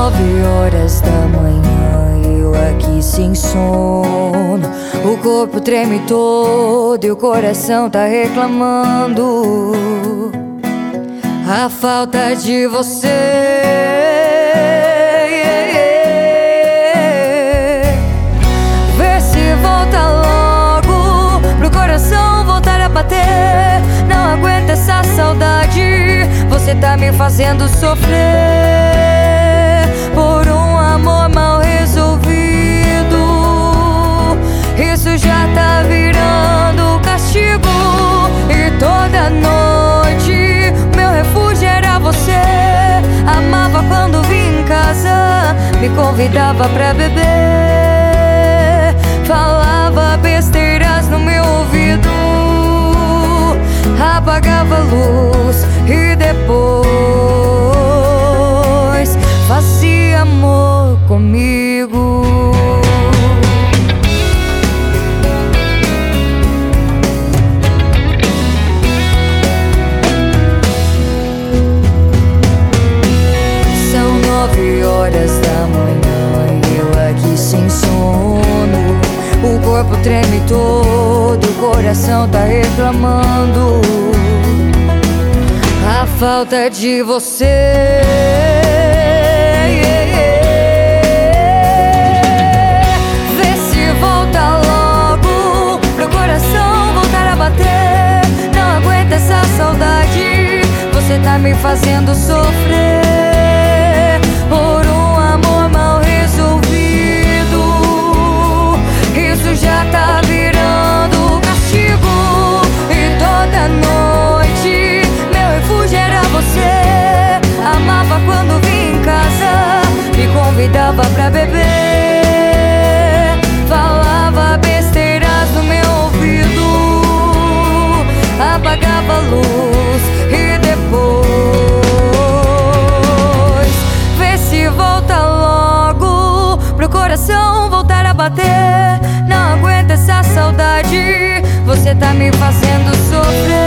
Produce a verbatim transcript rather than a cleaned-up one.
nove horas da manhã, eu aqui sem sono. O corpo treme todo e o coração tá reclamando a falta de você. Vê se volta logo pro coração voltar a bater. Não aguento essa saudade, você tá me fazendo sofrer por um amor mal resolvido. Isso já tá virando castigo. E toda noite meu refúgio era você. Amava quando vim em casa, me convidava pra beber, falava besteiras no meu ouvido, apagava a luz e depois fazia amor comigo. São nove horas da manhã e eu aqui sem sono. O corpo treme todo, o coração tá reclamando a falta de você. Vê se volta logo pro coração voltar a bater. Não aguento essa saudade, você tá me fazendo sofrer por um amor mal resolvido. Isso já tá virando castigo. E toda noite meu refúgio era você. Amava quando vim em casa, me convidava pra beber, falava besteiras no meu ouvido, apagava a luz e depois vê se volta logo pro coração voltar a bater. Não aguento essa saudade, você tá me fazendo sofrer